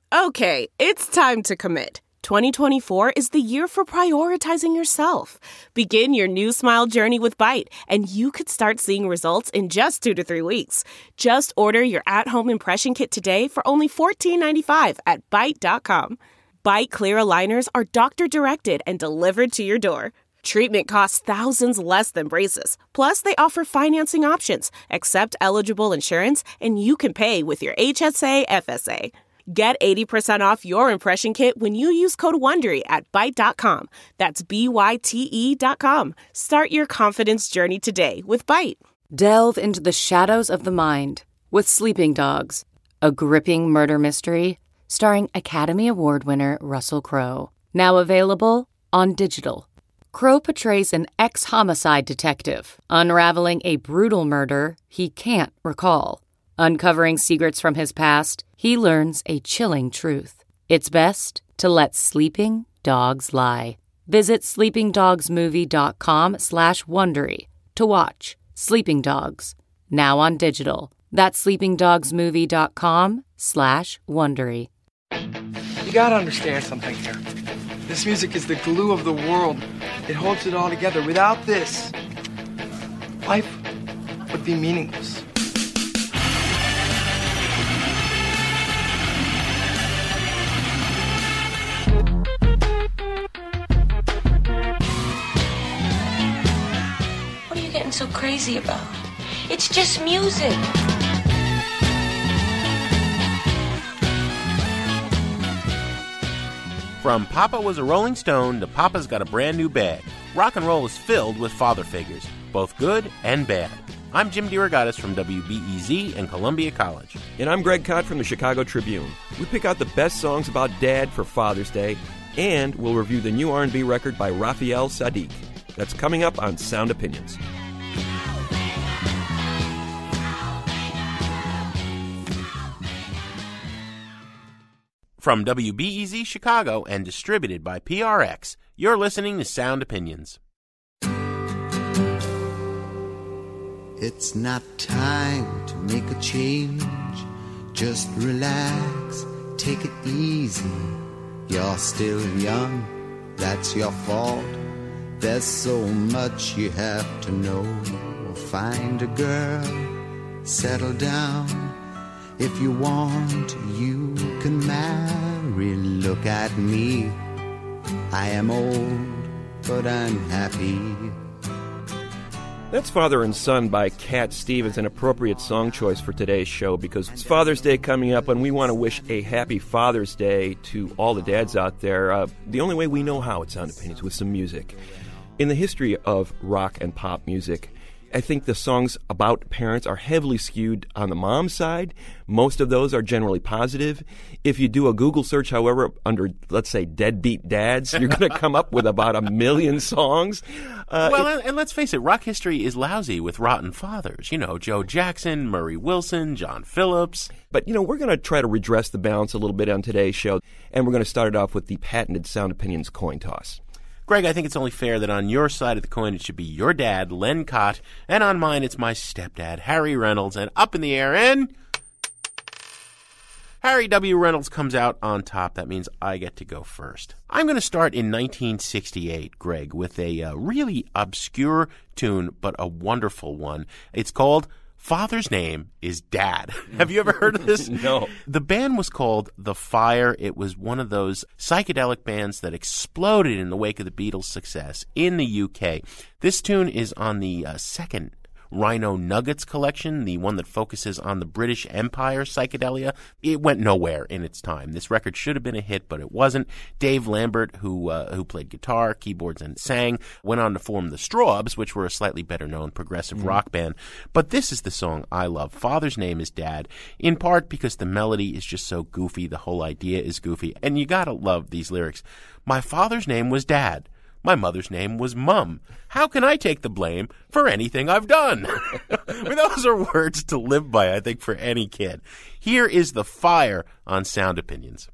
Okay, it's time to commit. 2024 is the year for prioritizing yourself. Begin your new smile journey with Byte, and you could start seeing results in just 2 to 3 weeks. Just order your at-home impression kit today for only $14.95 at Byte.com. Byte Clear aligners are doctor-directed and delivered to your door. Treatment costs thousands less than braces. Plus, they offer financing options, accept eligible insurance, and you can pay with your HSA, FSA. Get 80% off your impression kit when you use code WONDERY at Byte.com. That's BYTE.com. Start your confidence journey today with Byte. Delve into the shadows of the mind with Sleeping Dogs, a gripping murder mystery starring Academy Award winner Russell Crowe. Now available on digital. Crowe portrays an ex-homicide detective unraveling a brutal murder he can't recall. Uncovering secrets from his past, he learns a chilling truth. It's best to let sleeping dogs lie. Visit sleepingdogsmovie.com/Wondery to watch Sleeping Dogs, now on digital. That's sleepingdogsmovie.com/Wondery. You gotta understand something here. This music is the glue of the world. It holds it all together. Without this, life would be meaningless. What are you getting so crazy about? It's just music. From Papa was a Rolling Stone to Papa's got a brand new bag, rock and roll is filled with father figures, both good and bad. I'm Jim DeRogatis from WBEZ and Columbia College. And I'm Greg Kot from the Chicago Tribune. We pick out the best songs about Dad for Father's Day, and we'll review the new R&B record by Raphael Saadiq. That's coming up on Sound Opinions. From WBEZ Chicago and distributed by PRX, you're listening to Sound Opinions. It's not time to make a change. Just relax, take it easy. You're still young, that's your fault. There's so much you have to know. Find a girl, settle down. If you want, you can marry. Look at me. I am old, but I'm happy. That's Father and Son by Cat Stevens, an appropriate song choice for today's show because it's Father's Day coming up and we want to wish a happy Father's Day to all the dads out there. The only way we know how at Sound Opinions with some music. In the history of rock and pop music, I think the songs about parents are heavily skewed on the mom side. Most of those are generally positive. If you do a Google search, however, under, let's say, deadbeat dads, you're going to come up with about 1 million songs. And let's face it, rock history is lousy with rotten fathers. You know, Joe Jackson, Murray Wilson, John Phillips. But, you know, we're going to try to redress the balance a little bit on today's show, and we're going to start it off with the patented Sound Opinions coin toss. Greg, I think it's only fair that on your side of the coin it should be your dad, Len Kot, and on mine it's my stepdad, Harry Reynolds, and up in the air, and Harry W. Reynolds comes out on top. That means I get to go first. I'm going to start in 1968, Greg, with a really obscure tune, but a wonderful one. It's called Father's Name is Dad. Have you ever heard of this? No. The band was called The Fire. It was one of those psychedelic bands that exploded in the wake of the Beatles' success in the UK. This tune is on the second Rhino Nuggets collection, the one that focuses on the British Empire psychedelia. It went nowhere in its time. This record should have been a hit, but it wasn't. Dave Lambert, who played guitar, keyboards, and sang, went on to form the Strawbs, which were a slightly better-known progressive rock band. But this is the song I love. Father's Name is Dad, in part because the melody is just so goofy. The whole idea is goofy. And you gotta love these lyrics. My father's name was Dad. My mother's name was Mum. How can I take the blame for anything I've done? I mean, those are words to live by, I think, for any kid. Here is The Fire on Sound Opinions.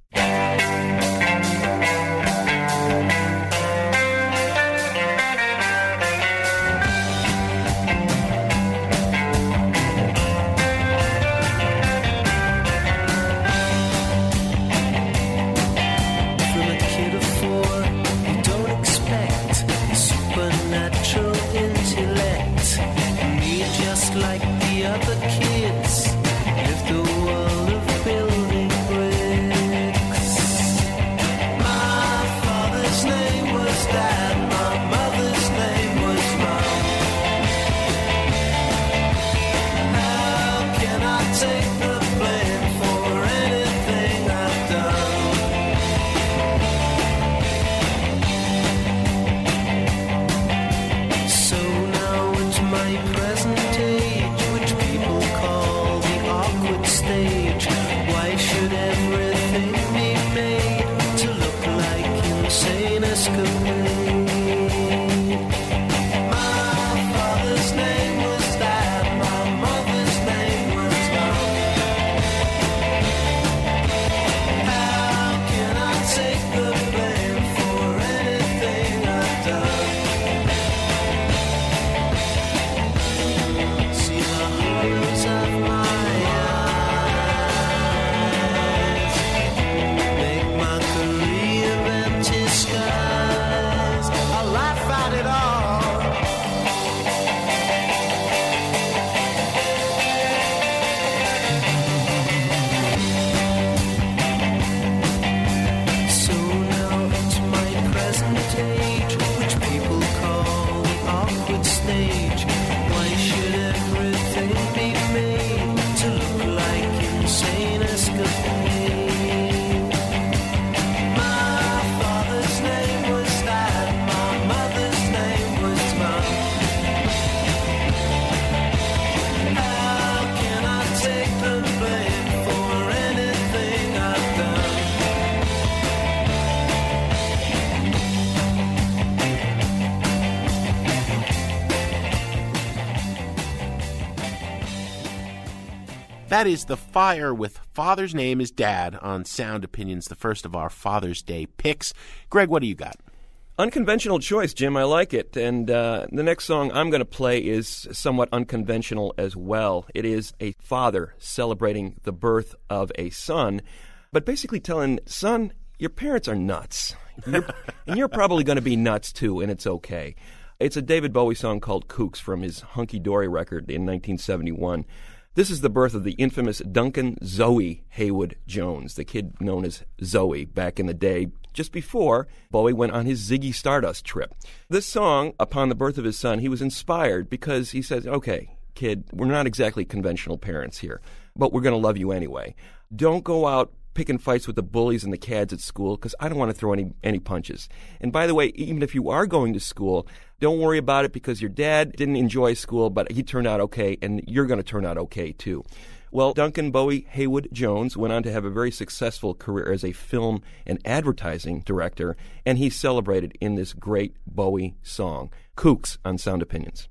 That is The Fire with Father's Name is Dad on Sound Opinions, the first of our Father's Day picks. Greg, what do you got? Unconventional choice, Jim. I like it. And the next song I'm going to play is somewhat unconventional as well. It is a father celebrating the birth of a son, but basically telling, son, your parents are nuts. And you're probably going to be nuts too, and it's okay. It's a David Bowie song called Kooks from his Hunky Dory record in 1971. This is the birth of the infamous Duncan Zoe Haywood Jones, the kid known as Zoe back in the day, just before Bowie went on his Ziggy Stardust trip. This song, upon the birth of his son, he was inspired because he says, okay, kid, we're not exactly conventional parents here, but we're going to love you anyway. Don't go out picking fights with the bullies and the cads at school because I don't want to throw any punches. And by the way, even if you are going to school, don't worry about it because your dad didn't enjoy school, but he turned out okay, and you're going to turn out okay too. Well, Duncan Bowie Haywood Jones went on to have a very successful career as a film and advertising director, and he's celebrated in this great Bowie song, Kooks, on Sound Opinions.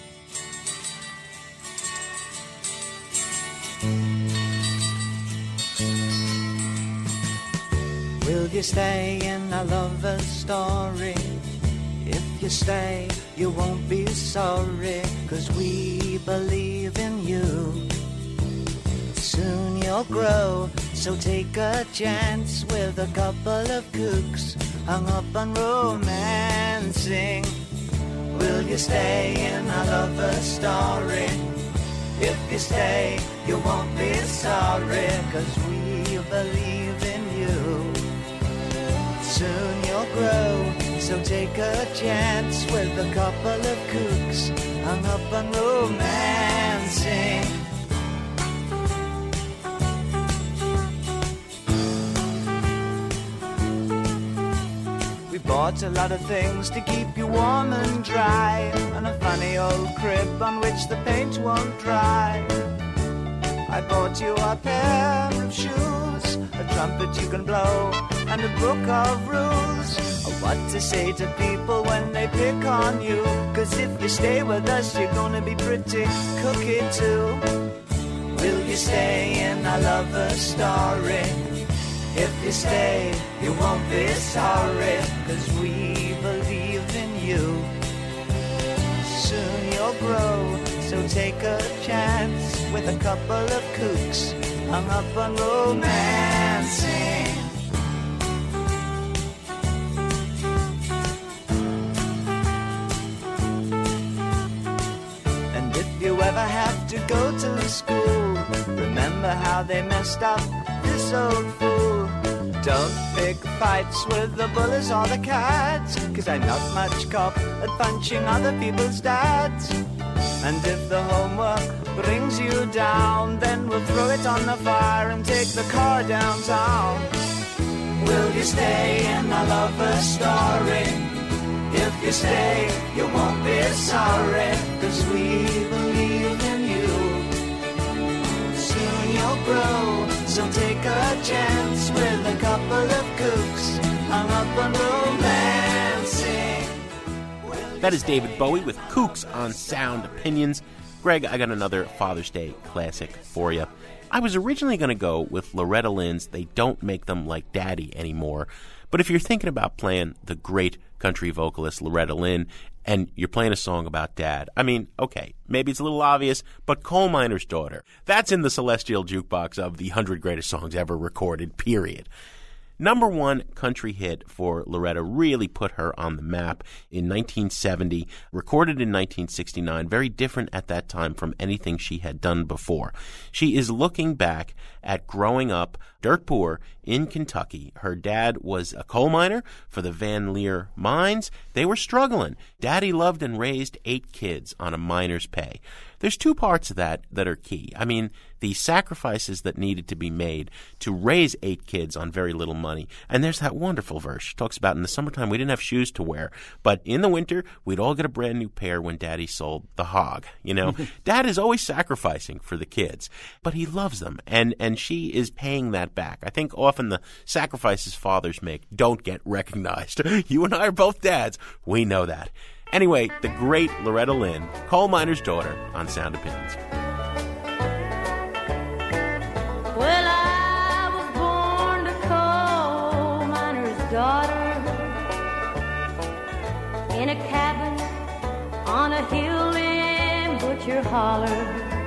Will you stay in a lover's story? If you stay, you won't be sorry, 'cause we believe in you. Soon you'll grow, so take a chance with a couple of kooks hung up on romancing. Will you stay in a lover's story? If you stay, you won't be sorry, 'cause we believe in you. Soon you'll grow, so take a chance with a couple of kooks hung up on romancing. We bought a lot of things to keep you warm and dry, and a funny old crib on which the paint won't dry. I bought you a pair of shoes, a trumpet you can blow, and a book of rules of what to say to people when they pick on you. 'Cause if you stay with us, you're gonna be pretty cookie too. Will you stay in a lover's story? If you stay, you won't be sorry, 'cause we believe in you. Soon you'll grow, so take a chance with a couple of kooks hung up on romancing. And if you ever have to go to school, remember how they messed up this old fool. Don't pick fights with the bullies or the cats, 'cause I'm not much cop at punching other people's dads. And if the homework brings you down, then we'll throw it on the fire and take the car downtown. Will you stay in a lover's story? If you stay, you won't be sorry, 'cause we believe in you. Soon you'll grow, so take a chance with a couple of kooks hung up on romancing. That is David Bowie with Kooks on Sound Opinions. Greg, I got another Father's Day classic for you. I was originally going to go with Loretta Lynn's They Don't Make Them Like Daddy Anymore. But if you're thinking about playing the great country vocalist Loretta Lynn and you're playing a song about dad, I mean, okay, maybe it's a little obvious, but Coal Miner's Daughter, that's in the celestial jukebox of the 100 greatest songs ever recorded, period. Number one country hit for Loretta, really put her on the map in 1970, recorded in 1969, very different at that time from anything she had done before. She is looking back at growing up dirt poor in Kentucky. Her dad was a coal miner for the Van Leer mines. They were struggling. Daddy loved and raised 8 kids on a miner's pay. There's 2 parts of that are key. I mean, the sacrifices that needed to be made to raise 8 kids on very little money. And there's that wonderful verse. She talks about in the summertime we didn't have shoes to wear, but in the winter we'd all get a brand new pair when Daddy sold the hog. You know, Dad is always sacrificing for the kids, but he loves them, and she is paying that back. I think often the sacrifices fathers make don't get recognized. You and I are both dads. We know that. Anyway, the great Loretta Lynn, Coal Miner's Daughter on Sound Opinions. your holler.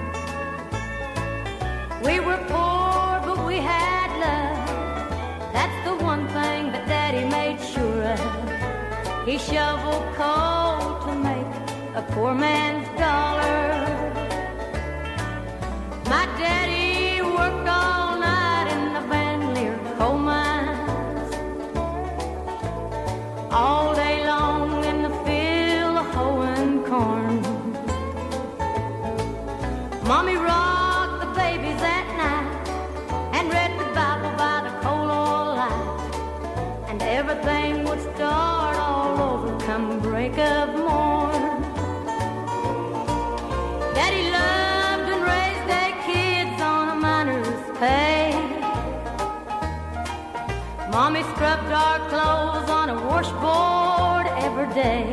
We were poor, but we had love. That's the one thing that Daddy made sure of. He shoveled coal to make a poor man's dollar. My daddy worked all night in the Van Leer coal mines, all day long in the field hoeing corn. Mommy rocked the babies at night and read the Bible by the coal oil light, and everything would start all over come break of morn. Daddy loved and raised their kids on a miner's pay. Mommy scrubbed our clothes on a washboard every day.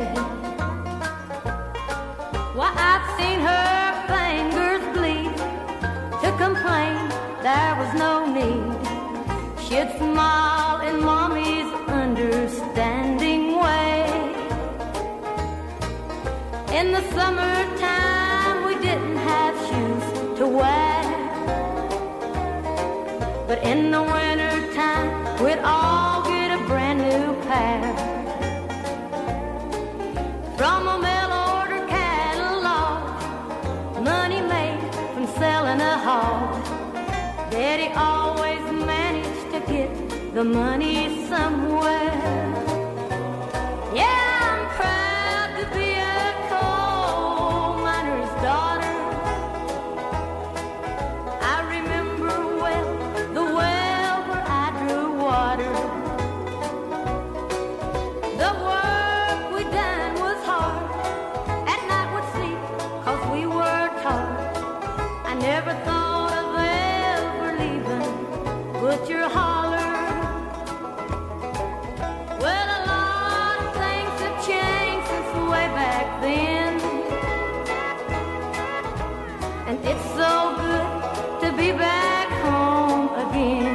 Why, I've seen her fingers bleed to complain there was no need. She'd smile in Mommy's understanding way. In the summertime we didn't have shoes to wear, but in the wintertime we'd all get a brand new pair. From a mail order catalog, money made from selling a hog, Daddy always managed to get the money somewhere. Yeah, I'm proud to be a coal miner's daughter. I remember well the well where I drew water. The work we done was hard. At night we'd sleep 'cause we were taught. I never thought of ever leaving Butcher Holler. Well, a lot of things have changed since way back then, and it's so good to be back home again.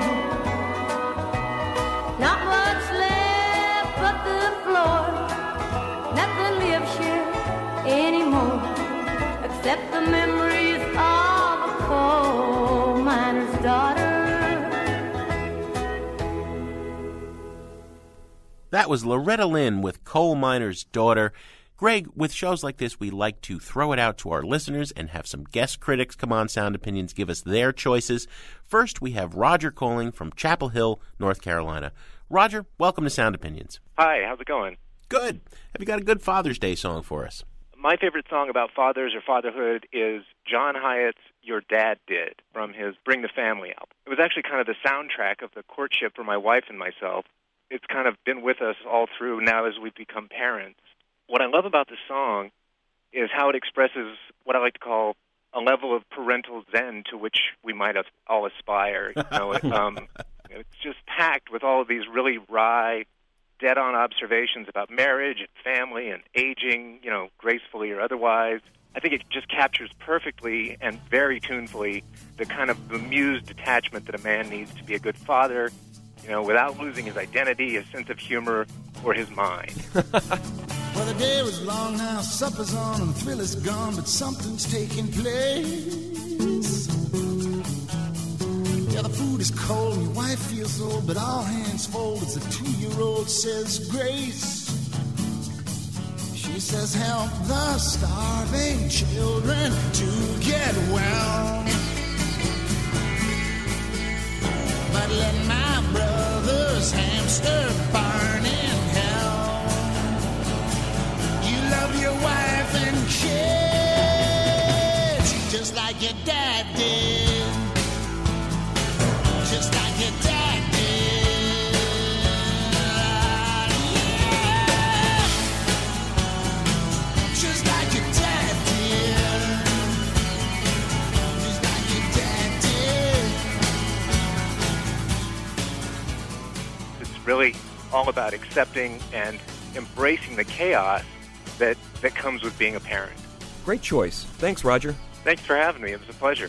Not much left but the floor, nothing lives here anymore, except the memories of a coal miner's daughter. That was Loretta Lynn with Coal Miner's Daughter. Greg, with shows like this, we like to throw it out to our listeners and have some guest critics come on Sound Opinions, give us their choices. First, we have Roger calling from Chapel Hill, North Carolina. Roger, welcome to Sound Opinions. Hi, how's it going? Good. Have you got a good Father's Day song for us? My favorite song about fathers or fatherhood is John Hyatt's Your Dad Did from his Bring the Family album. It was actually kind of the soundtrack of the courtship for my wife and myself. It's kind of been with us all through now as we've become parents. What I love about the song is how it expresses what I like to call a level of parental zen to which we might all aspire. It's just packed with all of these really wry, dead-on observations about marriage and family and aging, gracefully or otherwise. I think it just captures perfectly and very tunefully the kind of bemused detachment that a man needs to be a good father, without losing his identity, his sense of humor, or his mind. Well, the day was long now, supper's on and the thrill is gone, but something's taking place. Yeah, the food is cold and your wife feels old, but all hands fold as the 2-year-old says grace. She says, help the starving children to get well. But let my brother's hamster burn in hell. You love your wife and kids just like your dad did. Just like your dad did. Yeah. Just like your dad did. Just like your dad did. It's really all about accepting and embracing the chaos that comes with being a parent. Great choice. Thanks, Roger. Thanks for having me. It was a pleasure.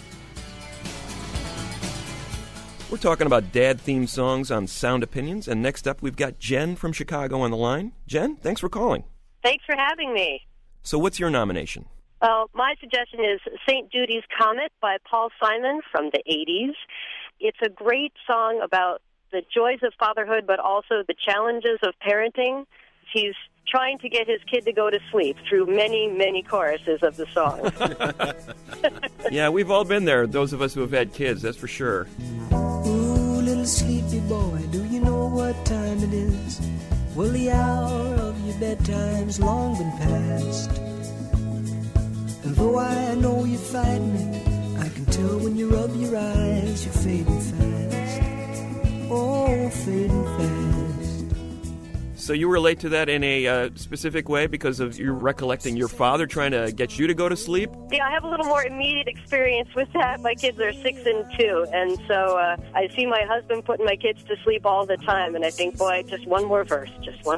We're talking about dad-themed songs on Sound Opinions, and next up we've got Jen from Chicago on the line. Jen, thanks for calling. Thanks for having me. So what's your nomination? Well, my suggestion is St. Judy's Comet by Paul Simon from the 80s. It's a great song about the joys of fatherhood, but also the challenges of parenting. He's trying to get his kid to go to sleep through many, many choruses of the song. Yeah, we've all been there, those of us who have had kids, that's for sure. Ooh, little sleepy boy, do you know what time it is? Well, the hour of your bedtime's long been past. And though I know you're fighting it, I can tell when you rub your eyes, you're fading fast. Oh, fading fast. So you relate to that in a specific way because of you recollecting your father trying to get you to go to sleep? Yeah, I have a little more immediate experience with that. My kids are 6 and 2, and so I see my husband putting my kids to sleep all the time, and I think, boy, just one more verse.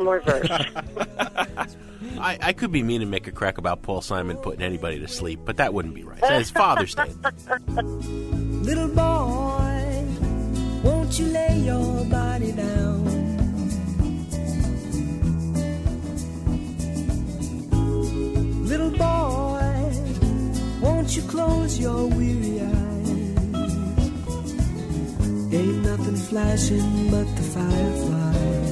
I could be mean and make a crack about Paul Simon putting anybody to sleep, but that wouldn't be right. It's Father's Day. Little boy, won't you lay your body down? Little boy, won't you close your weary eyes? Ain't nothing flashing but the fireflies.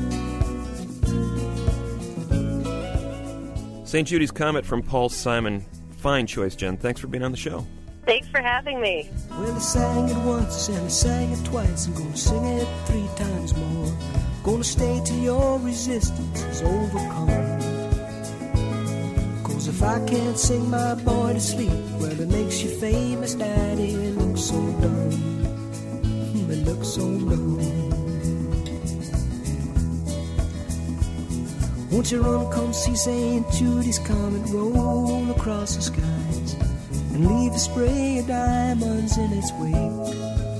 St. Judy's Comet from Paul Simon. Fine choice, Jen. Thanks for being on the show. Thanks for having me. Well, I sang it once and I sang it twice. I'm gonna sing it 3 times more. Gonna stay till your resistance is overcome. 'Cause if I can't sing my boy to sleep, well, it makes you famous, Daddy. It looks so dumb. It looks so dumb. Won't you run, come see St. Judy's Comet roll across the skies and leave a spray of diamonds in its wake?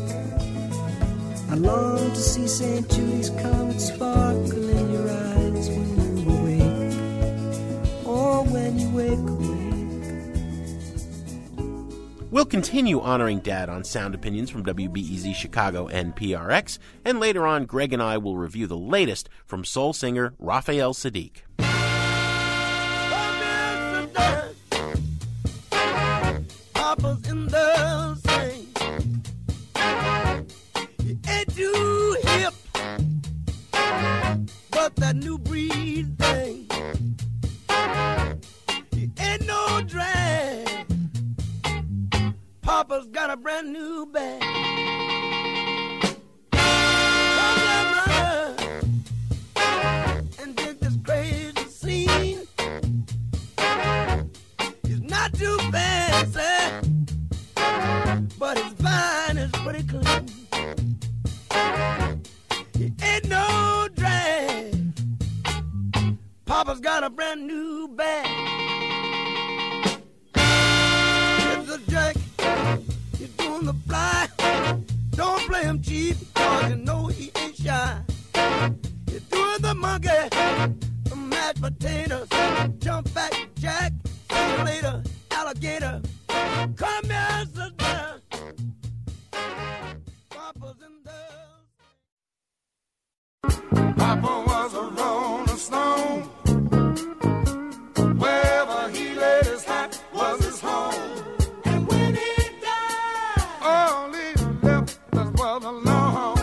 I long to see St. Judy's Comet sparkle in your eyes when you awake, or when you wake awake. We'll continue honoring Dad on Sound Opinions from WBEZ Chicago and PRX, and later on, Greg and I will review the latest from soul singer Raphael Saadiq. Papa's in the same. He ain't too hip, but that new breed thing. He ain't no drag. Papa's got a brand new bag. Come here, brother, and dig this crazy scene. He's not too fancy, but his vine is pretty clean. He ain't no drag. Papa's got a brand new bag. It's a jack. He's doing the fly. Don't play him cheap, 'cause you know he ain't shy. He's doing the monkey, the mashed potatoes, jump back jack, see you later, alligator. Come here, sister. Papa's in the... Papa was a rolling stone. Wherever he laid his hat was his home. And when he died, all he left us was alone.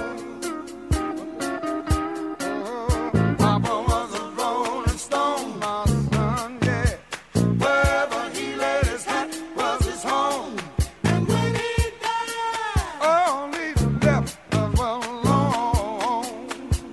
Oh, Papa was a rolling stone, my son, yeah. Wherever he laid his hat was his home. And when he died, all he left us was alone.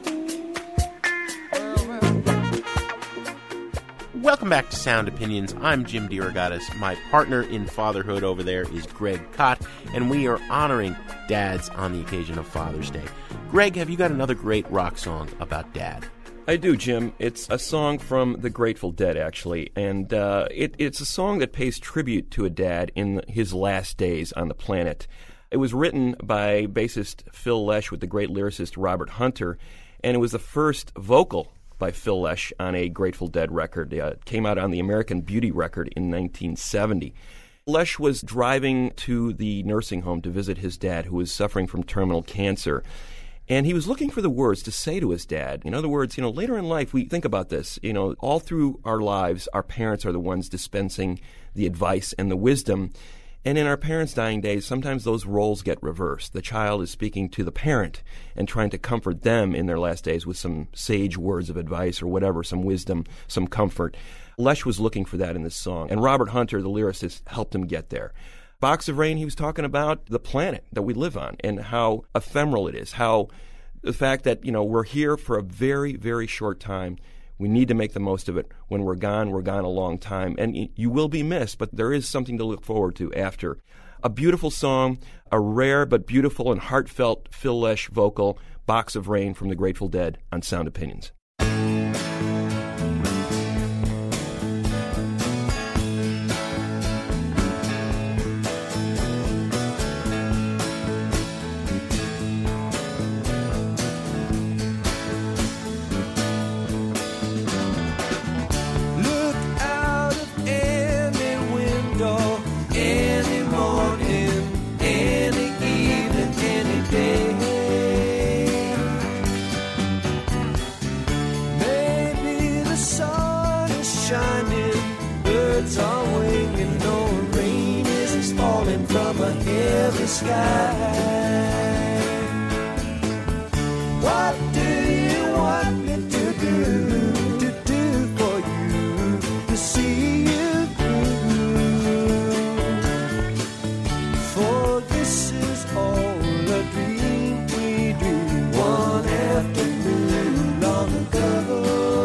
Welcome back to Sound Opinions. I'm Jim DeRogatis. My partner in fatherhood over there is Greg Kot, and we are honoring dads on the occasion of Father's Day. Greg, have you got another great rock song about dad? I do, Jim. It's a song from the Grateful Dead, actually, and it's a song that pays tribute to a dad in his last days on the planet. It was written by bassist Phil Lesh with the great lyricist Robert Hunter, and it was the first vocal by Phil Lesh on a Grateful Dead record. It came out on the American Beauty record in 1970. Lesh was driving to the nursing home to visit his dad, who was suffering from terminal cancer. And he was looking for the words to say to his dad. In other words, later in life, we think about this. All through our lives, our parents are the ones dispensing the advice and the wisdom. And in our parents' dying days, sometimes those roles get reversed. The child is speaking to the parent and trying to comfort them in their last days with some sage words of advice or whatever, some wisdom, some comfort. Lesh was looking for that in this song. And Robert Hunter, the lyricist, helped him get there. Box of Rain, he was talking about the planet that we live on and how ephemeral it is, how the fact that, we're here for a very, very short time. We need to make the most of it. When we're gone a long time. And you will be missed, but there is something to look forward to after. A beautiful song, a rare but beautiful and heartfelt Phil Lesh vocal, Box of Rain from the Grateful Dead on Sound Opinions. Sky. What do you want me to do for you, to see you through? For this is all a dream we dreamed one afternoon long ago.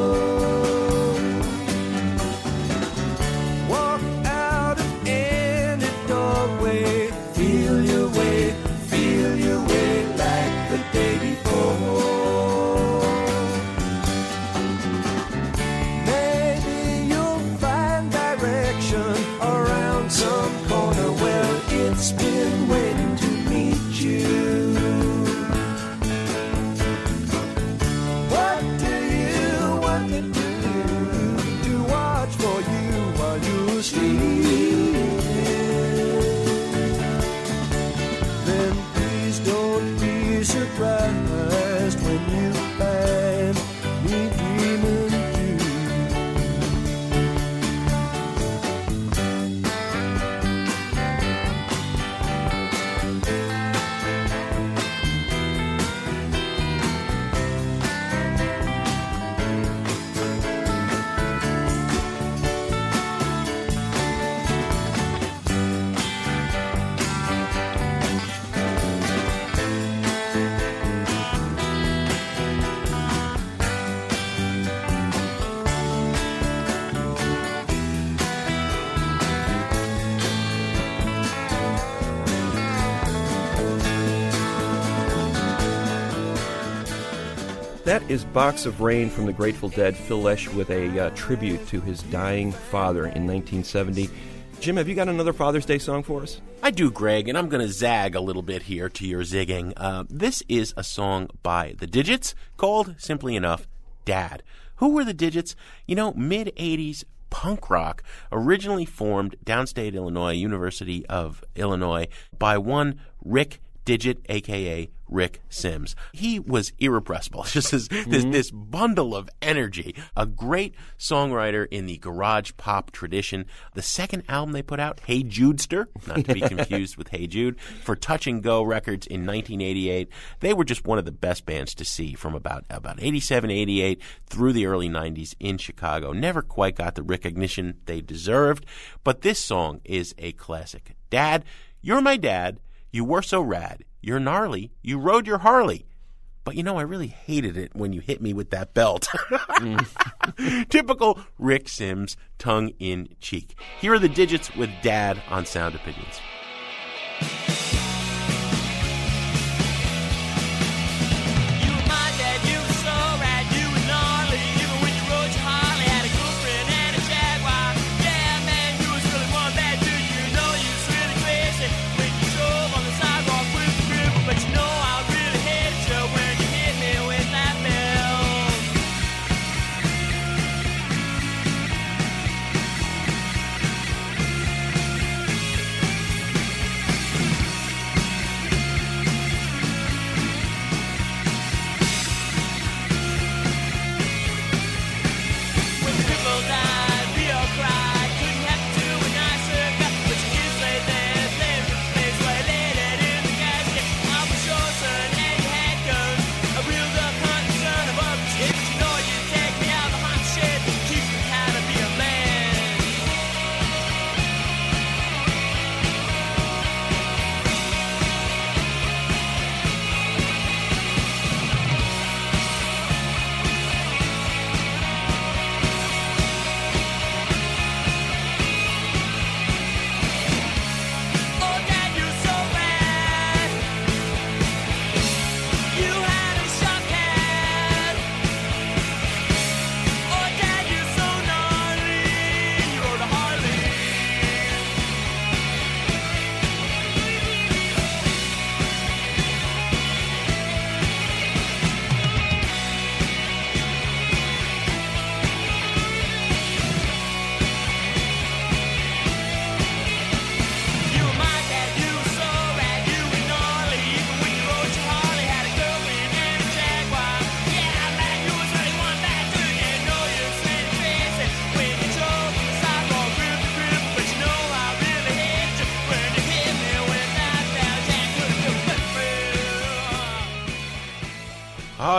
Walk out of any doorway, feel your way like the day before. Maybe you'll find direction around some corner where it's been waiting to meet you. What do you want me to do? To watch for you while you sleep. Don't be surprised when you find me dreaming too. That is Box of Rain from the Grateful Dead, Phil Lesh with a tribute to his dying father in 1970. Jim, have you got another Father's Day song for us? I do, Greg, and I'm going to zag a little bit here to your zigging. This is a song by The Digits called, simply enough, Dad. Who were The Digits? Mid-'80s punk rock, originally formed downstate Illinois, University of Illinois, by one Rick Digit, a.k.a. Rick Sims. He was irrepressible. Just this bundle of energy. A great songwriter in the garage pop tradition. The second album they put out, Hey Judester, not to be confused with Hey Jude, for Touch and Go Records in 1988. They were just one of the best bands to see from about 87, 88 through the early 90s in Chicago. Never quite got the recognition they deserved, but this song is a classic. Dad, you're my dad. You were so rad. You're gnarly. You rode your Harley. But I really hated it when you hit me with that belt. Typical Rick Sims, tongue in cheek. Here are The Digits with Dad on Sound Opinions.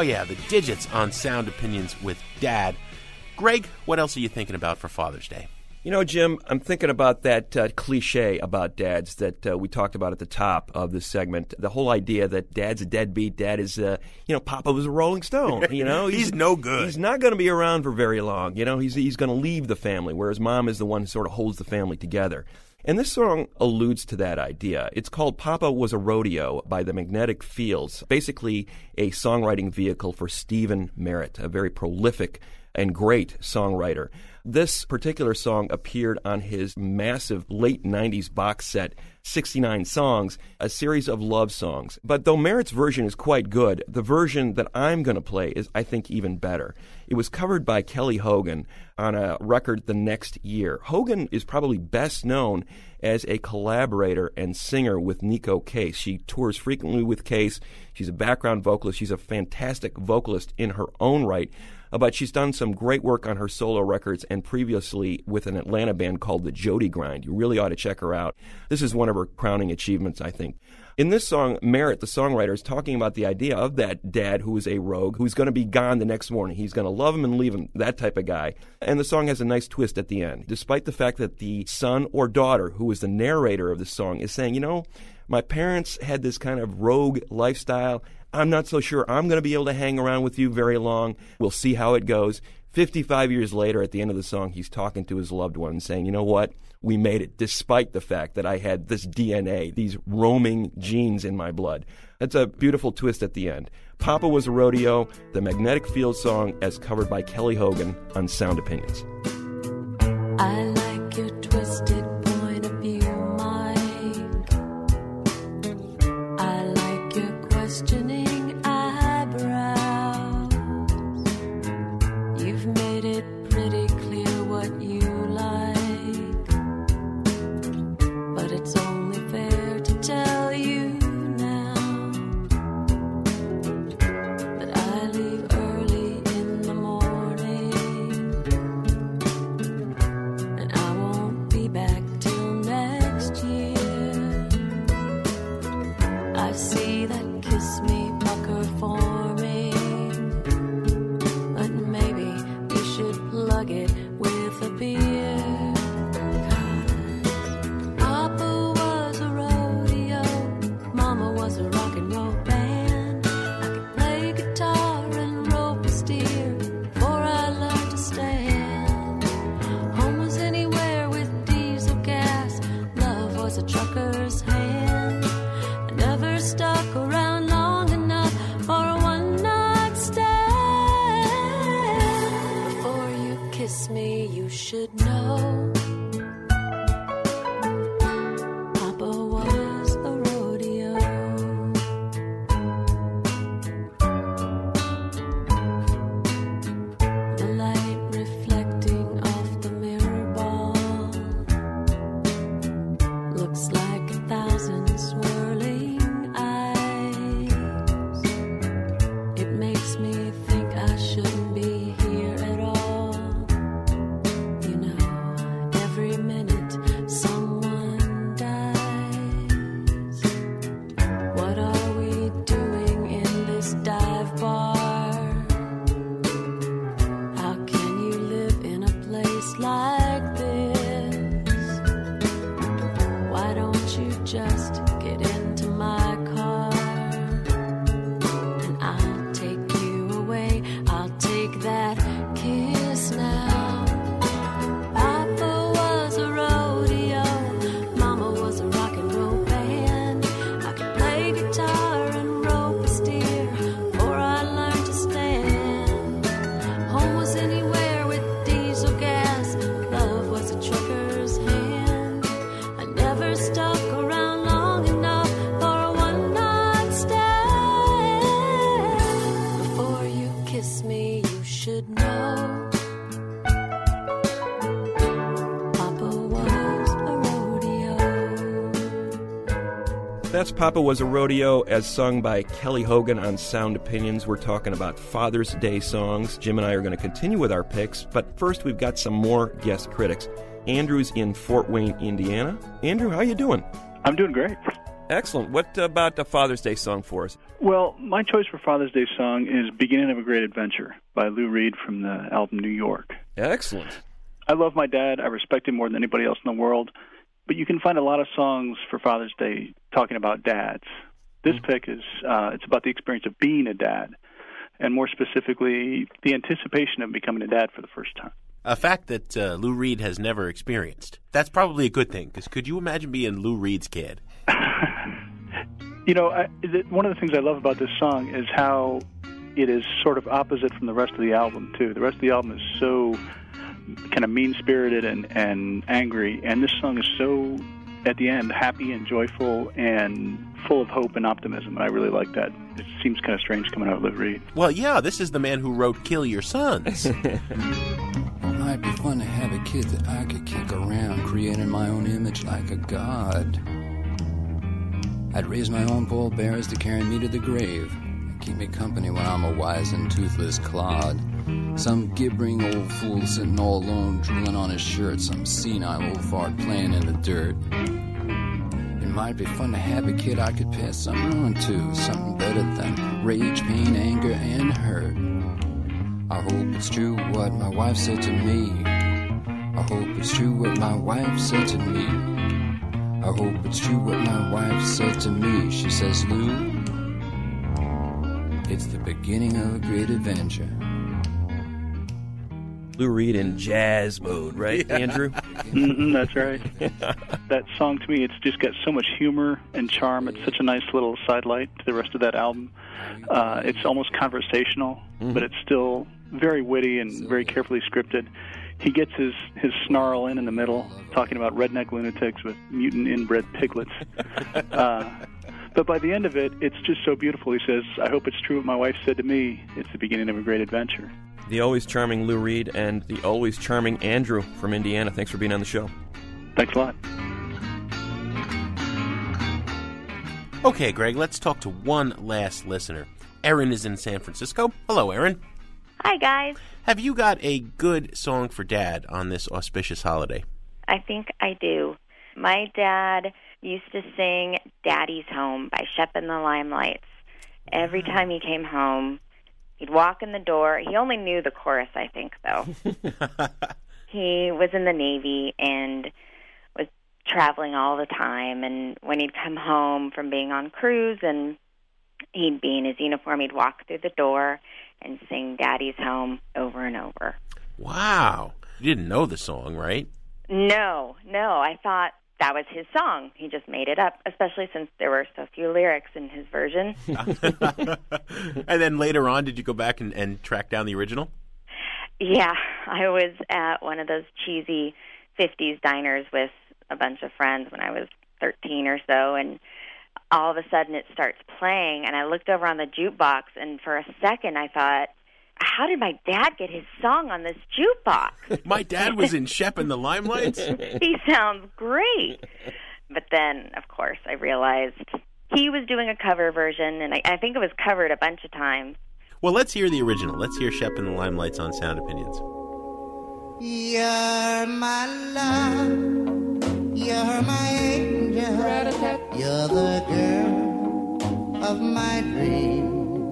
yeah, the digits on Sound Opinions with Dad. Greg, what else are you thinking about for Father's Day? You know, Jim, I'm thinking about that cliche about dads that we talked about at the top of this segment. The whole idea that dad's a deadbeat, dad is, Papa was a Rolling Stone. You know, he's no good. He's not going to be around for very long. You know, he's going to leave the family, whereas mom is the one who sort of holds the family together. And this song alludes to that idea. It's called Papa Was a Rodeo by the Magnetic Fields, basically a songwriting vehicle for Stephen Merritt, a very prolific and great songwriter. This particular song appeared on his massive late 90s box set, 69 songs, a series of love songs. But though Merritt's version is quite good, the version that I'm going to play is, I think, even better. It was covered by Kelly Hogan on a record the next year. Hogan is probably best known as a collaborator and singer with Nico Case. She tours frequently with Case. She's a background vocalist. She's a fantastic vocalist in her own right. But she's done some great work on her solo records and previously with an Atlanta band called the Jody Grind. You really ought to check her out. This is one of her crowning achievements, I think. In this song, Merritt, the songwriter, is talking about the idea of that dad who is a rogue, who's going to be gone the next morning. He's going to love him and leave him, that type of guy. And the song has a nice twist at the end. Despite the fact that the son or daughter, who is the narrator of the song, is saying, my parents had this kind of rogue lifestyle. I'm not so sure I'm going to be able to hang around with you very long. We'll see how it goes. 55 years later, at the end of the song, he's talking to his loved one and saying, you know what? We made it, despite the fact that I had this DNA, these roaming genes in my blood. That's a beautiful twist at the end. Papa Was a Rodeo, the Magnetic Fields song, as covered by Kelly Hogan on Sound Opinions. I like your twisted point of view, Mike. I like your questioning eyebrows. You've made it pretty clear what you like, but it's only fair to tell you now that I leave early in the morning and I won't be back till next year. I see that kiss me pucker forming, but maybe you should plug it with a beer. Papa was a rodeo, Mama was a rock and roll band. I could play guitar and rope a steer before I learned to stand. Home was anywhere with diesel gas, love was a trucker's hand. I never stuck around long enough for a one-night stand. Before you kiss me, you should know Papa was a rodeo. The light reflecting off the mirror ball looks like 1,000 swirling eyes. It makes me think I shouldn't be here at all. You know, every minute someone dies. What are we doing in this dive bar? How can you live in a place like this? Why don't you just get into my car and I'll take you away? I'll take that kiss now. Papa was a rodeo, Mama was a rock and roll band. I could play guitar and rope a steer before I learned to stand. Home was anywhere with diesel gas, love was a trucker's hand. I never stuck around long enough for a one-night stand. Before you kiss me, you should know Papa was a rodeo. That's Papa Was a Rodeo, as sung by Kelly Hogan on Sound Opinions. We're talking about Father's Day songs. Jim and I are going to continue with our picks, but first we've got some more guest critics. Andrew's in Fort Wayne, Indiana. Andrew, how you doing? I'm doing great. Excellent. What about the Father's Day song for us? Well, my choice for Father's Day song is Beginning of a Great Adventure by Lou Reed from the album New York. Excellent. I love my dad. I respect him more than anybody else in the world. But you can find a lot of songs for Father's Day talking about dads. This pick is it's about the experience of being a dad, and more specifically, the anticipation of becoming a dad for the first time. A fact that Lou Reed has never experienced. That's probably a good thing, because could you imagine being Lou Reed's kid? You know, one of the things I love about this song is how it is sort of opposite from the rest of the album, too. The rest of the album is so kind of mean-spirited and angry, and this song is so, at the end, happy and joyful and full of hope and optimism. I really like that. It seems kind of strange coming out of Lou Reed. Well, yeah, this is the man who wrote Kill Your Sons. It might be fun to have a kid that I could kick around, creating my own image like a god. I'd raise my own pallbearers to carry me to the grave and keep me company when I'm a wise and toothless clod. Some gibbering old fool sitting all alone, drooling on his shirt. Some senile old fart playing in the dirt. It might be fun to have a kid I could pass something on to, something better than rage, pain, anger, and hurt. I hope it's true what my wife said to me. I hope it's true what my wife said to me. I hope it's true what my wife said to me. She says, Lou, it's the beginning of a great adventure. Lou Reed in jazz mode, right, Andrew? That's right. That song, to me, it's just got so much humor and charm. It's such a nice little sidelight to the rest of that album. It's almost conversational, but it's still very witty and very carefully scripted. He gets his snarl in the middle, talking about redneck lunatics with mutant inbred piglets. But by the end of it, it's just so beautiful. He says, I hope it's true what my wife said to me. It's the beginning of a great adventure. The always charming Lou Reed and the always charming Andrew from Indiana. Thanks for being on the show. Thanks a lot. Okay, Greg, let's talk to one last listener. Erin is in San Francisco. Hello, Erin. Hi, guys. Have you got a good song for Dad on this auspicious holiday? I think I do. My dad used to sing Daddy's Home by Shep and the Limelights. Every time he came home, he'd walk in the door. He only knew the chorus, I think, though. He was in the Navy and was traveling all the time. And when he'd come home from being on cruise and he'd be in his uniform, he'd walk through the door and sing Daddy's Home over and over. Wow. You didn't know the song, right? No. I thought that was his song. He just made it up, especially since there were so few lyrics in his version. And then later on, did you go back and track down the original? Yeah, I was at one of those cheesy 50s diners with a bunch of friends when I was 13 or so, and all of a sudden it starts playing, and I looked over on the jukebox, and for a second I thought, how did my dad get his song on this jukebox? My dad was in Shep and the Limelights? He sounds great. But then, of course, I realized he was doing a cover version, and I think it was covered a bunch of times. Well, let's hear the original. Let's hear Shep and the Limelights on Sound Opinions. You're my love, you're my angel, you're the girl of my dream.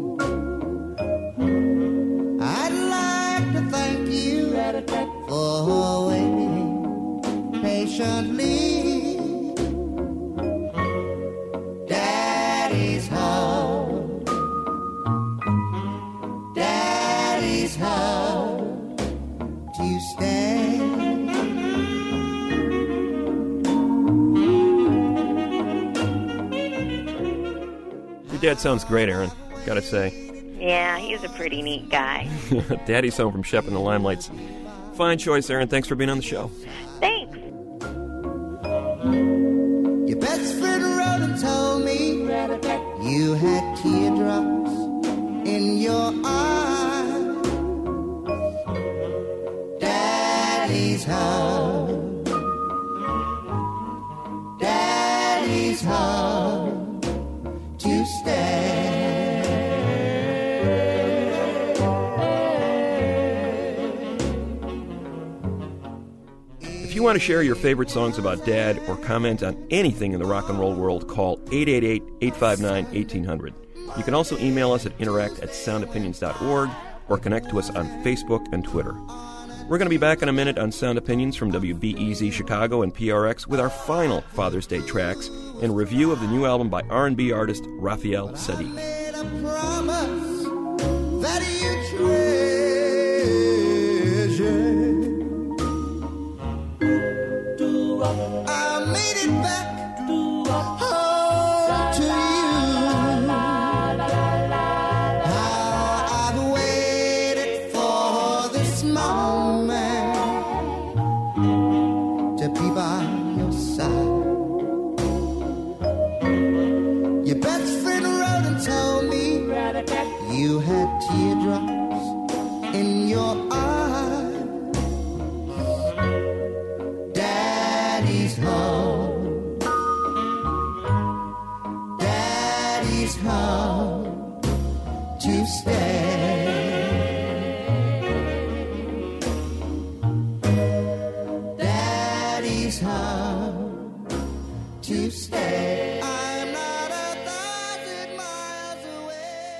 I'd like to thank you for waiting patiently. Daddy's home, Daddy's home to stay. Your dad sounds great, Aaron, gotta say. Yeah, he's a pretty neat guy. Daddy's Home from Shep and the Limelights. Fine choice, Aaron. Thanks for being on the show. Thanks. Your best friend wrote and told me you had teardrops in your eyes. Daddy's home, Daddy's home to stay. If you want to share your favorite songs about Dad or comment on anything in the rock and roll world, call 888-859-1800. You can also email us at interact@soundopinions.org or connect to us on Facebook and Twitter. We're going to be back in a minute on Sound Opinions from WBEZ Chicago and PRX with our final Father's Day tracks and review of the new album by R&B artist Raphael Saadiq. Promise that you treasure. I made it back home to you. I've waited for this moment to be by your side. Your best friend wrote and told me you had teardrops in your eyes. Daddy's home. Daddy's home to stay. Daddy's home to stay. I'm not 1,000 miles away.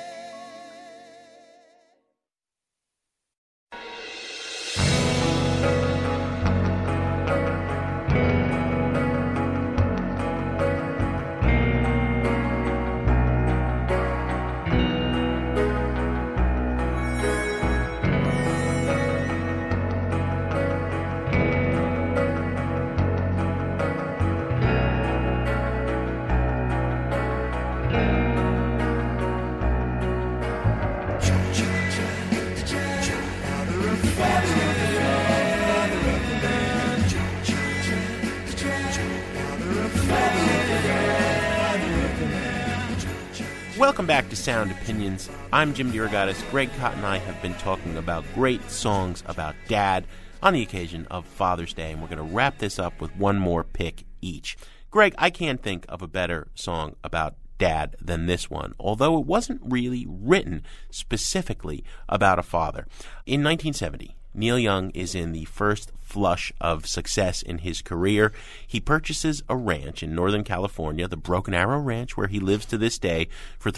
Welcome back to Sound Opinions. I'm Jim DeRogatis. Greg Kot and I have been talking about great songs about Dad on the occasion of Father's Day, and we're going to wrap this up with one more pick each. Greg, I can't think of a better song about Dad than this one, although it wasn't really written specifically about a father. In 1970, Neil Young is in the first flush of success in his career. He purchases a ranch in Northern California, the Broken Arrow Ranch, where he lives to this day, for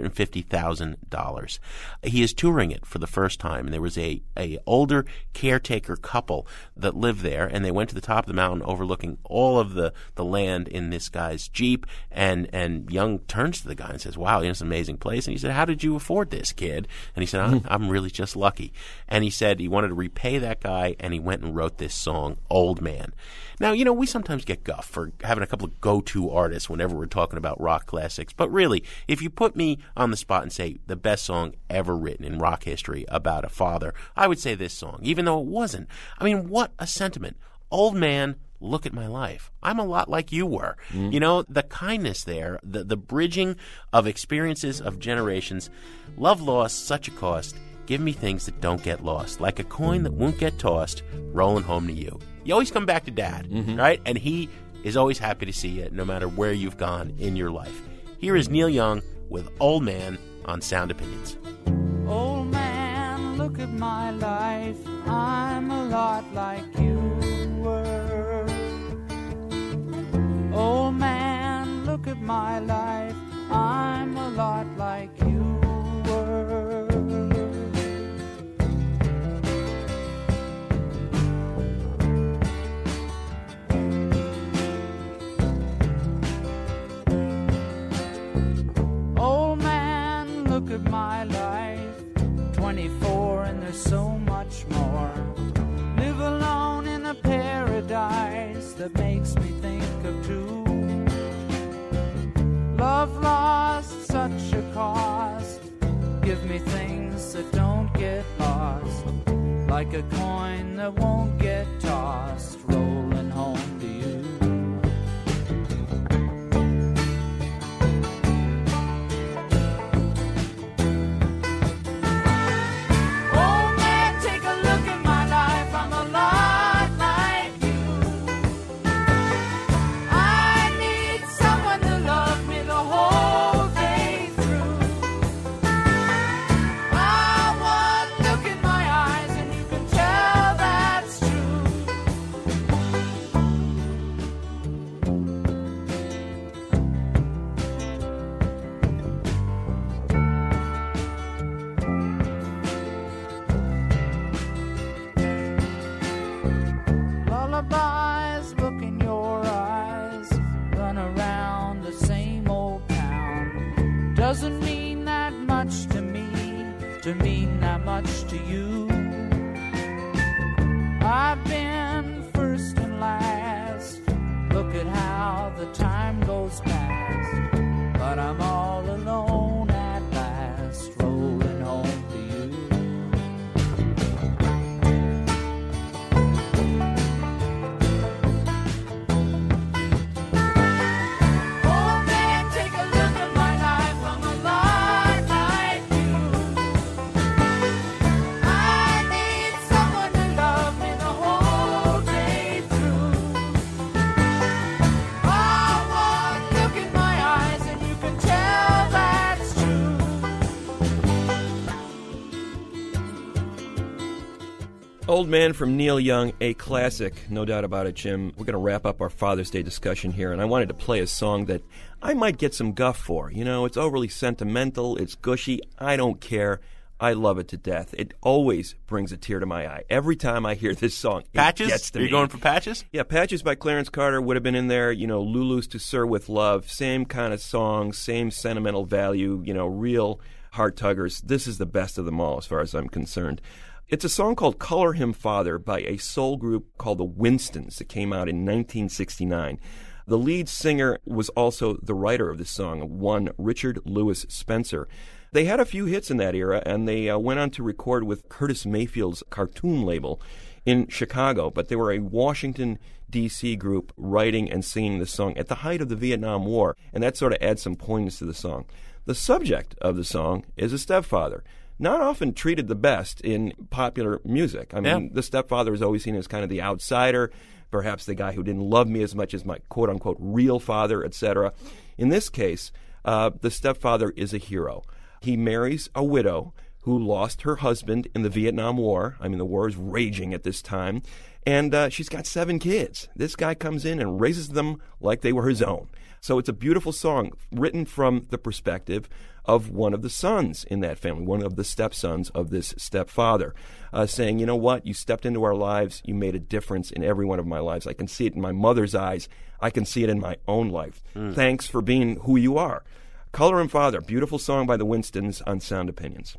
$350,000. He is touring it for the first time, and there was a older caretaker couple that lived there, and they went to the top of the mountain overlooking all of the land in this guy's Jeep, and Young turns to the guy and says, "Wow, it's an amazing place." And he said, "How did you afford this, kid?" And he said, I'm really just lucky." And he said he wanted to repay that guy, and he went and wrote this song, Old Man. Now, you know, we sometimes get guff for having a couple of go-to artists whenever we're talking about rock classics, but really, if you put me on the spot and say the best song ever written in rock history about a father, I would say this song, even though it wasn't. I mean, what a sentiment. Old Man, look at my life. I'm a lot like you were. You know, the kindness there, the bridging of experiences of generations. Love lost, such a cost. Give me things that don't get lost, like a coin that won't get tossed, rolling home to you. You always come back to Dad, right? And he is always happy to see you, no matter where you've gone in your life. Here is Neil Young with Old Man on Sound Opinions. Old man, look at my life. I'm a lot like you were. Old man, look at my life. I'm a lot like you were. Old man, look at my life. 24 and there's so much more. Live alone in a paradise that makes me think of two. Love lost, such a cost. Give me things that don't get lost, like a coin that won't get tossed, rolling home to you. doesn't mean that much to me, to mean that much to you. I've been first and last, look at how the time goes past, but I'm all alone at last, rolling home to you. Oh man, take a look at my life, I'm alive like you. I need someone to love me the whole day through. Oh, one look in my eyes and you can tell that's true. Old Man from Neil Young, a classic, no doubt about it, Jim. We're going to wrap up our Father's Day discussion here, and I wanted to play a song that I might get some guff for. You know, it's overly sentimental, it's gushy, I don't care. I love it to death. It always brings a tear to my eye. Every time I hear this song, Patches? it gets to Are me. you going for Patches? Yeah, Patches by Clarence Carter would have been in there. You know, Lulu's To Sir With Love, same kind of song, same sentimental value, you know, real heart-tuggers. This is the best of them all as far as I'm concerned. It's a song called Color Him Father by a soul group called the Winstons that came out in 1969. The lead singer was also the writer of this song, one Richard Lewis Spencer. They had a few hits in that era, and they went on to record with Curtis Mayfield's Cartoon label in Chicago, but they were a Washington, D.C. group writing and singing the song at the height of the Vietnam War, and that sort of adds some poignance to the song. The subject of the song is a stepfather, not often treated the best in popular music. I mean, the stepfather is always seen as kind of the outsider, perhaps the guy who didn't love me as much as my quote-unquote real father, etc. In this case, the stepfather is a hero. He marries a widow who lost her husband in the Vietnam War. I mean, the war is raging at this time. And she's got 7 kids. This guy comes in and raises them like they were his own. So it's a beautiful song written from the perspective of one of the sons in that family, one of the stepsons of this stepfather, saying, you know what, you stepped into our lives, you made a difference in every one of my lives. I can see it in my mother's eyes. I can see it in my own life. Thanks for being who you are. Color Him Father, beautiful song by the Winstons on Sound Opinions.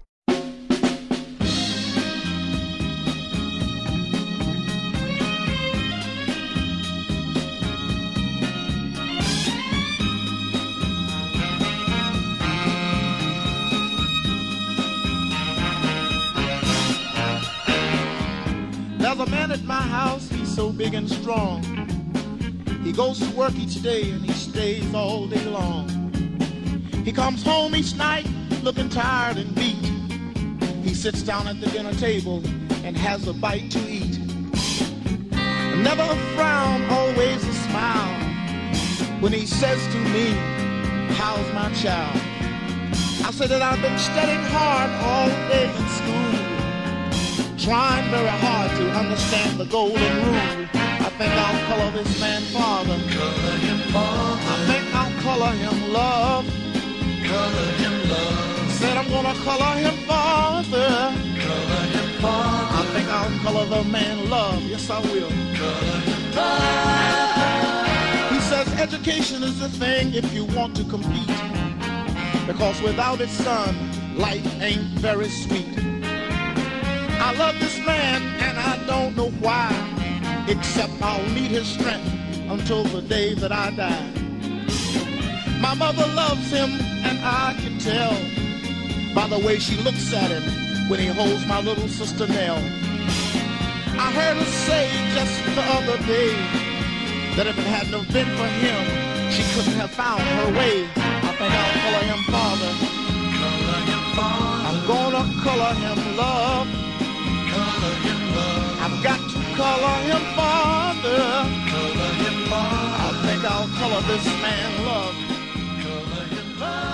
There's a man at my house, he's so big and strong. He goes to work each day and he stays all day long. He comes home each night looking tired and beat. He sits down at the dinner table and has a bite to eat. Never a frown, always a smile. When he says to me, how's my child? I say that I've been studying hard all day in school, trying very hard to understand the golden rule. I think I'll color this man father. Color him father. I think I'll color him love. Color him love. Said I'm gonna color him father. Color him father. I think I'll color the man love. Yes, I will. Color him father. He says education is the thing if you want to compete, because without it, son, life ain't very sweet. I love this man and I don't know why, except I'll need his strength until the day that I die. My mother loves him and I can tell by the way she looks at him when he holds my little sister Nell. I heard her say just the other day that if it hadn't have been for him, she couldn't have found her way. I think I'll color him father. Color him father. I'm gonna color him love. Color him love. I've got to color him father. Color him father. I think I'll color this man love. Color him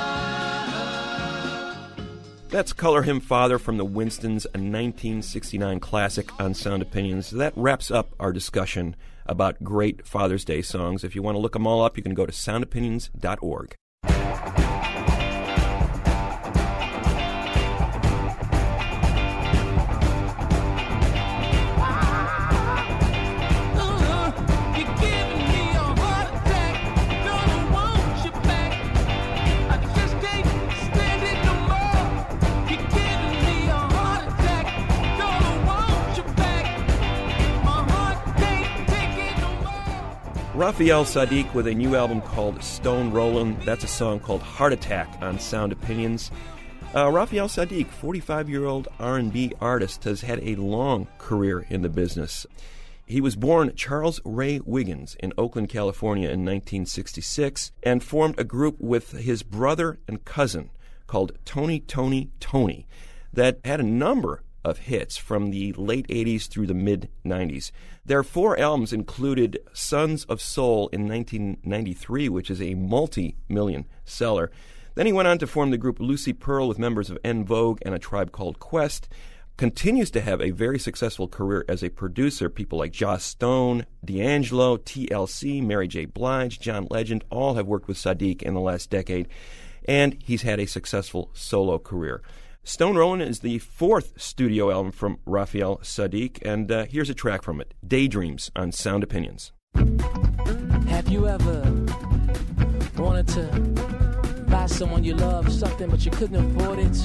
love. That's Color Him Father from the Winstons, a 1969 classic on Sound Opinions. That wraps up our discussion about great Father's Day songs. If you want to look them all up, you can go to soundopinions.org. Stay Raphael Saadiq with a new album called Stone Rollin'. That's a song called Heart Attack on Sound Opinions. Raphael Saadiq, 45-year-old R&B artist, has had a long career in the business. He was born Charles Ray Wiggins in Oakland, California in 1966 and formed a group with his brother and cousin called Tony that had a number of hits from the late 80s through the mid-90s. Their 4 albums included Sons of Soul in 1993, which is a multi-million seller. Then he went on to form the group Lucy Pearl with members of En Vogue and A Tribe Called Quest. Continues to have a very successful career as a producer. People like Joss Stone, D'Angelo, TLC, Mary J. Blige, John Legend, all have worked with Saadiq in the last decade. And he's had a successful solo career. Stone Rollin' is the 4th studio album from Raphael Saadiq, and here's a track from it, Daydreams on Sound Opinions. Have you ever wanted to buy someone you love something but you couldn't afford it,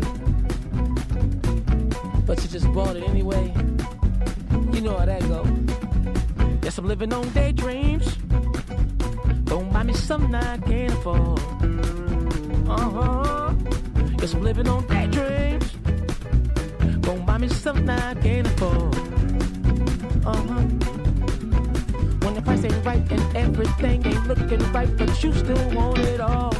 but you just bought it anyway? You know how that go. Yes, I'm living on daydreams. Don't buy me something I can't afford. Yes, I'm living on daydreams. Don't buy me something I can't afford. When the price ain't right and everything ain't looking right, but you still want it all.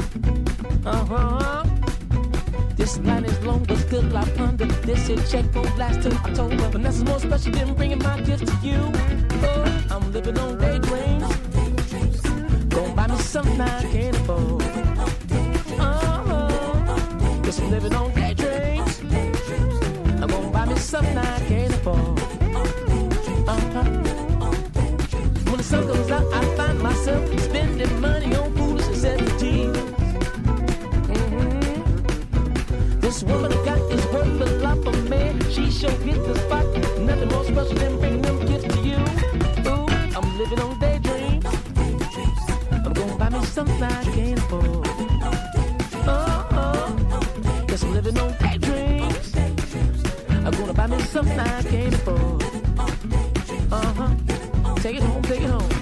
This line is long, but still I ponder. This here check won't last till October. But nothing's more special than bringing my gifts to you. Oh, I'm living on daydreams. Don't buy me something I can't afford. Yes, I'm living on daydreams. I'm gonna buy me something I can't afford. When the sun goes out, I find myself spending money on foolish necessities. This woman I got is worth a lot for me. She sure hit the spot. Nothing more special than bringing them gifts to you. Ooh, I'm living on daydreams. I'm gonna buy me something I can't afford. Yes, I'm living on daydreams. I'm gonna buy me something I can't afford. Take it home, take it home.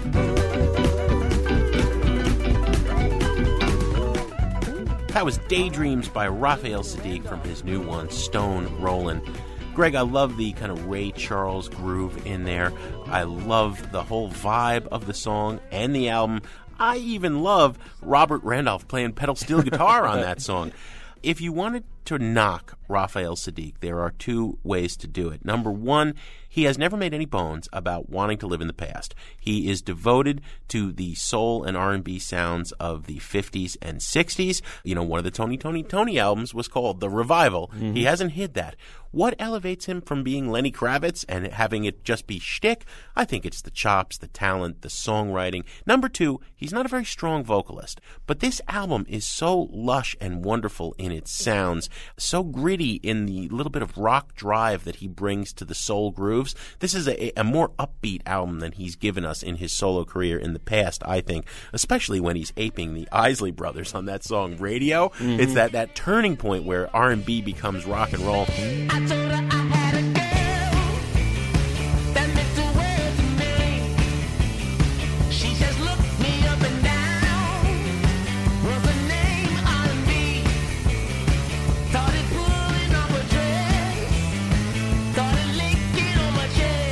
That was Daydreams by Raphael Saadiq from his new one, Stone Rollin'. Greg, I love the kind of Ray Charles groove in there. I love the whole vibe of the song and the album. I even love Robert Randolph playing pedal steel guitar on that song. If you wanted to knock Raphael Saadiq, there are 2 ways to do it. Number 1, he has never made any bones about wanting to live in the past. He is devoted to the soul and R&B sounds of the 50s and 60s. You know, one of the Tony albums was called The Revival. Mm-hmm. He hasn't hid that. What elevates him from being Lenny Kravitz and having it just be shtick? I think it's the chops, the talent, the songwriting. Number 2, he's not a very strong vocalist, but this album is so lush and wonderful in its sounds, so gritty in the little bit of rock drive that he brings to the soul grooves. This is a more upbeat album than he's given us in his solo career in the past, I think, especially when he's aping the Isley Brothers on that song Radio. Mm-hmm. It's that turning point where R&B becomes rock and roll. I told her I had a girl that meant the world to me. She just looked me up and down. Was her name R&B? Started pulling off her dress. Started licking on my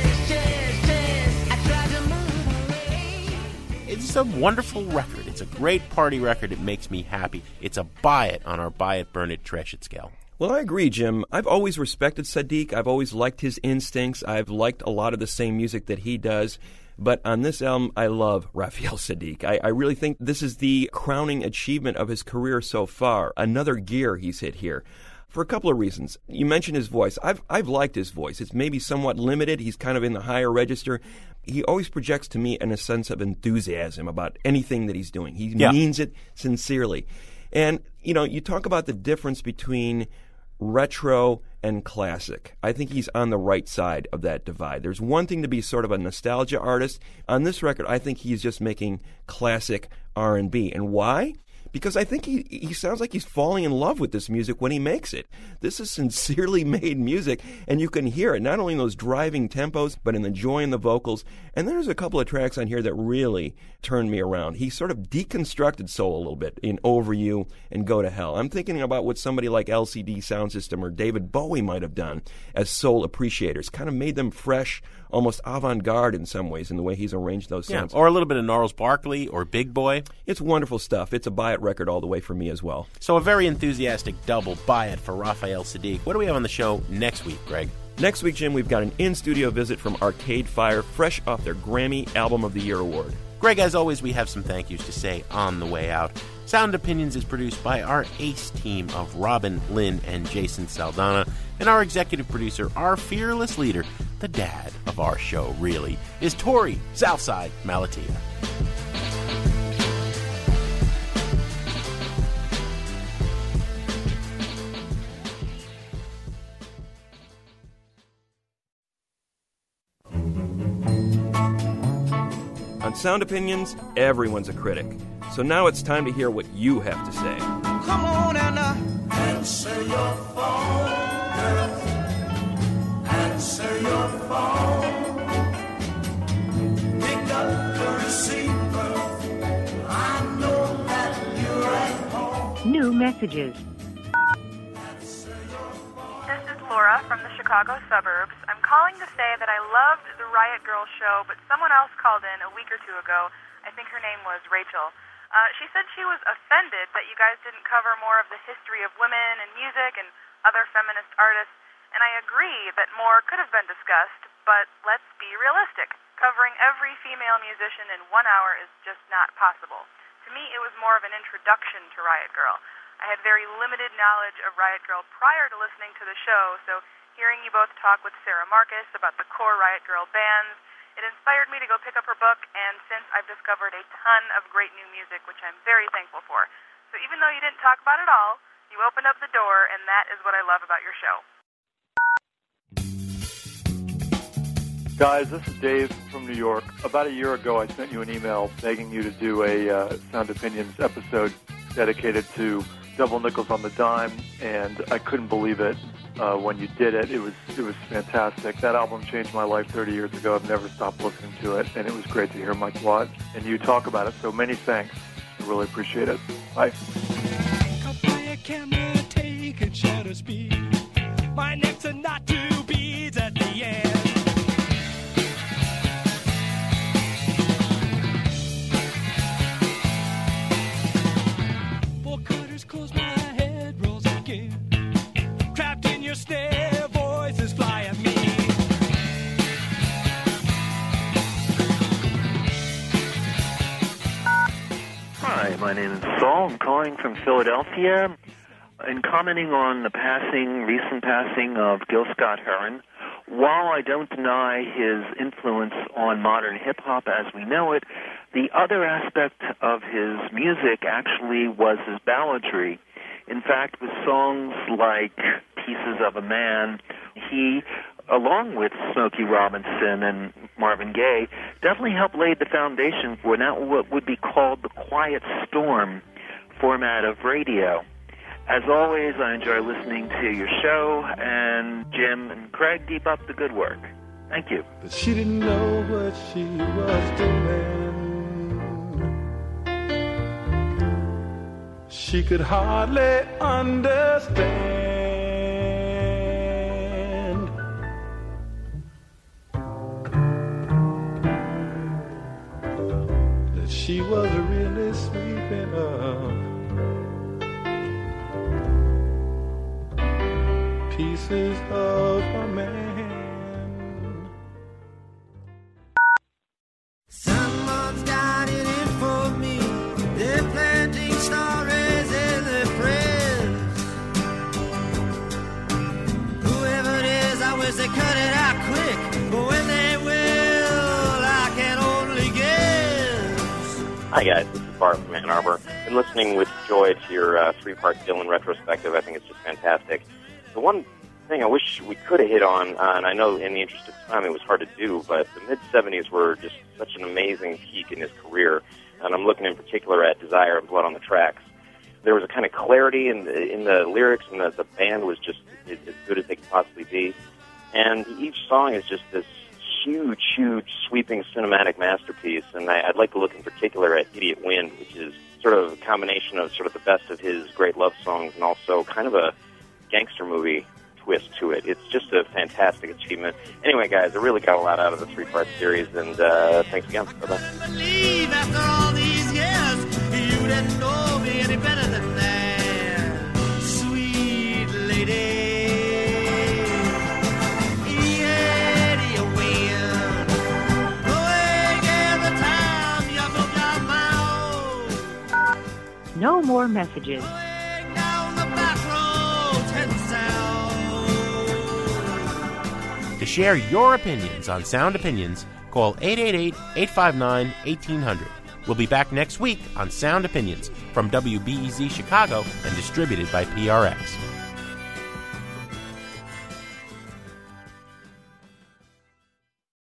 chest. I tried to move away. It's a wonderful record. It's a great party record. It makes me happy. It's a buy it on our buy it, burn it, trash it scale. Well, I agree, Jim. I've always respected Saadiq. I've always liked his instincts. I've liked a lot of the same music that he does. But on this album, I love Raphael Saadiq. I really think this is the crowning achievement of his career so far. Another gear he's hit here. For a couple of reasons. You mentioned his voice. I've liked his voice. It's maybe somewhat limited. He's kind of in the higher register. He always projects to me a sense of enthusiasm about anything that he's doing. He means it sincerely. And, you know, you talk about the difference between retro and classic. I think he's on the right side of that divide. There's one thing to be sort of a nostalgia artist. On this record, I think he's just making classic R&B. And why? because I think he sounds like he's falling in love with this music when he makes it. This is sincerely made music, and you can hear it not only in those driving tempos, but in the joy in the vocals. And there's a couple of tracks on here that really turned me around. He sort of deconstructed soul a little bit in Over You and Go to Hell. I'm thinking about what somebody like LCD Soundsystem or David Bowie might have done as soul appreciators, kind of made them fresh, almost avant-garde in some ways in the way he's arranged those sounds. Or a little bit of Gnarls Barkley or Big Boy. It's wonderful stuff. It's a buy-it record all the way for me as well. So a very enthusiastic double buy-it for Raphael Saadiq. What do we have on the show next week, Greg? Next week, Jim, we've got an in-studio visit from Arcade Fire, fresh off their Grammy Album of the Year award. Greg, as always, we have some thank yous to say on the way out. Sound Opinions is produced by our ace team of Robin, Lynn, and Jason Saldana, and our executive producer, our fearless leader, the dad of our show, really, is Tori Southside Malatia. On Sound Opinions, everyone's a critic. So now it's time to hear what you have to say. Come on and answer your phone, girl. Answer your phone. Pick up the receiver. I know that you're at home. New messages. This is Laura from the Chicago suburbs. I'm calling to say that I loved the Riot Girl show, but someone else called in a week or two ago. I think her name was Rachel. She said she was offended that you guys didn't cover more of the history of women in music and other feminist artists, and I agree that more could have been discussed, but let's be realistic. Covering every female musician in 1 hour is just not possible. To me, it was more of an introduction to Riot Girl. I had very limited knowledge of Riot Girl prior to listening to the show, so hearing you both talk with Sarah Marcus about the core Riot Girl bands, it inspired me to go pick up her book, and since I've discovered a ton of great new music, which I'm very thankful for. So even though you didn't talk about it all, you opened up the door, and that is what I love about your show. Guys, this is Dave from New York. About a year ago, I sent you an email begging you to do a Sound Opinions episode dedicated to Double Nickels on the Dime, and I couldn't believe it when you did it. It was fantastic. That album changed my life 30 years ago. I've never stopped listening to it, and it was great to hear Mike Watt and you talk about it. So many thanks. I really appreciate it. Bye. Camera, take a shutter speed. My next are not two beads at the end. Four quarters close, my head rolls again. Trapped in your snare, voices fly at me. Hi, my name is Saul. I'm calling from Philadelphia and commenting on the recent passing of Gil Scott-Heron. While I don't deny his influence on modern hip-hop as we know it, the other aspect of his music actually was his balladry. In fact, with songs like Pieces of a Man, he, along with Smokey Robinson and Marvin Gaye, definitely helped lay the foundation for now what would be called the quiet storm format of radio. As always, I enjoy listening to your show, and Jim and Craig, keep up the good work. Thank you. But she didn't know what she was doing. She could hardly understand. That she was really sweeping up pieces of a man. Someone's got it in for me. They're planting stories in their prayers. Whoever it is, I wish they cut it out quick. But when they will, I can only guess. Hi guys, this is Bart from Ann Arbor. Been listening with joy to your three-part Dylan retrospective. I think it's just fantastic. The one thing I wish we could have hit on, and I know in the interest of time it was hard to do, but the mid-'70s were just such an amazing peak in his career, and I'm looking in particular at Desire and Blood on the Tracks. there was a kind of clarity in the lyrics, and the band was just as good as they could possibly be. And each song is just this huge, sweeping cinematic masterpiece. And I'd like to look in particular at Idiot Wind, which is sort of a combination of sort of the best of his great love songs and also kind of a gangster movie twist to it. It's just a fantastic achievement. Anyway, guys, I really got a lot out of the three-part series, and thanks again. Bye-bye. Believe after all these years, you didn't know me any better than that, sweet lady. No more messages. To share your opinions on Sound Opinions, call 888-859-1800. We'll be back next week on Sound Opinions from WBEZ Chicago and distributed by PRX.